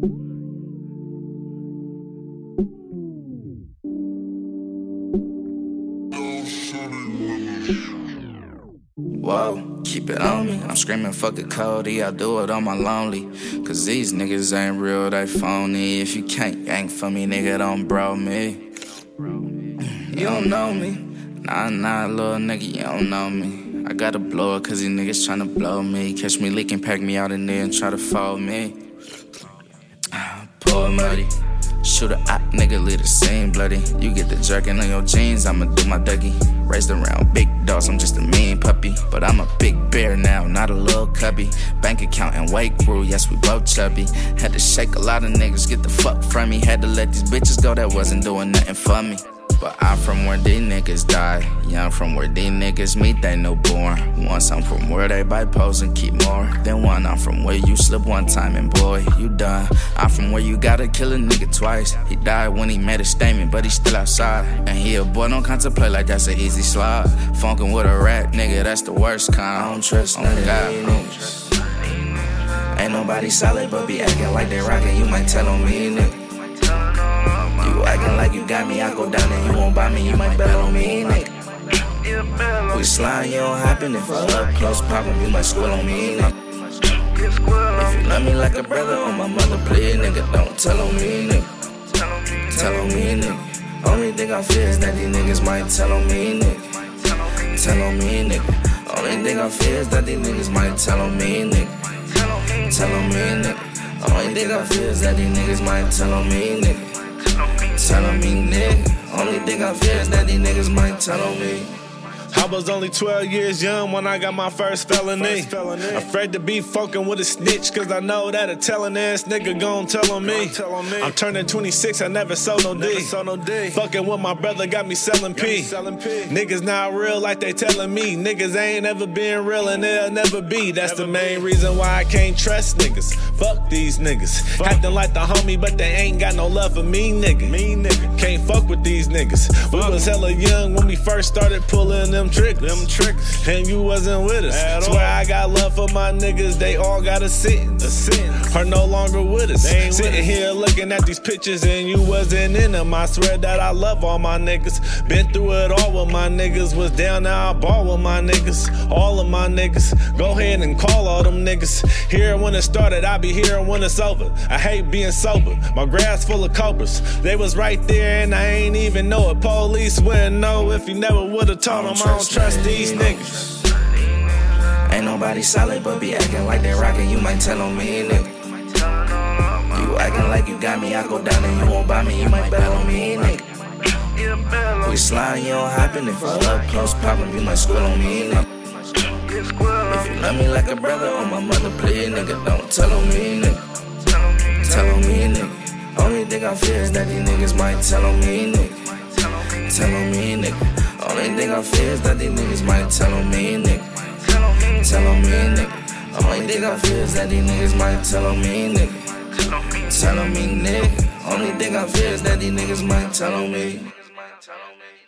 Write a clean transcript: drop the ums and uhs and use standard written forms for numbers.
Whoa, keep it on me. I'm screaming fuck it Cody, I do it on my lonely. Cause these niggas ain't real, they phony. If you can't yank for me, nigga, don't bro me. You don't know me. Nah, little nigga, you don't know me. I gotta blow it cause these niggas tryna blow me. Catch me leaking, pack me out in there and try to fold me. Pour muddy. Shoot a op, nigga, leave the scene bloody. You get the jerkin on your jeans, I'ma do my Dougie. Raised around big dogs, I'm just a mean puppy. But I'm a big bear now, not a little cubby. Bank account and weight crew, yes, we both chubby. Had to shake a lot of niggas, get the fuck from me. Had to let these bitches go that wasn't doing nothing for me. But I'm from where these niggas die. Yeah, I'm from where these niggas meet they newborn. Once I'm from where they buy pose and keep more than one. I'm from where you slip one time and boy, you done. I'm from where you gotta kill a nigga twice. He died when he made a statement, but he's still outside. And he a boy, don't contemplate like that's an easy slide. Funkin' with a rat, nigga, that's the worst kind. I don't trust none of God, niggas. Ain't nobody solid, but be acting like they rockin'. You might tell on me, nigga. You acting like you got me, I go down and you won't buy me, you might bet on me, nigga. We slide, you don't happen. If I up close poppin', you might squill on me, nigga. If you love me like a brother on my mother, please, nigga, don't tell on me, nigga. Tell on me, nigga. Only thing I fear is that these niggas might tell on me, nigga. Tell on me, nigga. Only thing I fear is that these niggas might tell on me, nigga. Tell on me, nigga. Only thing I fear is that these niggas might tell on me, nigga. Tell on me, nigga. Only thing I fear is that these niggas might tell on me. I was only 12 years young when I got my first felony. Afraid to be funkin' with a snitch, cause I know that a tellin' ass nigga gon' tell on me. I'm turning 26, I never sold no D. Fuckin' with my brother got me sellin' P. Niggas not real like they tellin' me. Niggas ain't ever been real and they'll never be. That's the main reason why I can't trust niggas. Fuck these niggas. Acting like the homie, but they ain't got no love for me, nigga. Can't fuck with these niggas. We was hella young when we first started pullin' them triggers, and you wasn't with us. Swear I got love for my niggas, they all got a sentence, are no longer with us. Sitting here looking at these pictures and you wasn't in them. I swear that I love all my niggas. Been through it all with my niggas. Was down, now I ball with my niggas. All of my niggas. Go ahead and call all them niggas. Here when it started, I be here when it's over. I hate being sober. My grass full of cobras. They was right there and I ain't even know it. Police wouldn't know if you never would've told them. I don't trust these niggas. Ain't nobody solid, but be acting like they rockin'. You might tell on me, nigga. You acting like you got me, I go down and you won't buy me, you might bet on me, nigga. We slide, you don't happen. If I up close poppin', you might squill on me, nigga. If you love me like a brother on my mother, please, nigga, don't tell on me, nigga. Tell on me, nigga. Only thing I fear is that these niggas might tell on me, nigga. Tell on me, nigga. Only thing I fear is that these niggas might tell on me, nigga. Tell on me, nigga. Only thing I fear is that these niggas might tell on me, nigga. Tell on me, nigga. Only thing I fear is that these niggas might tell on me.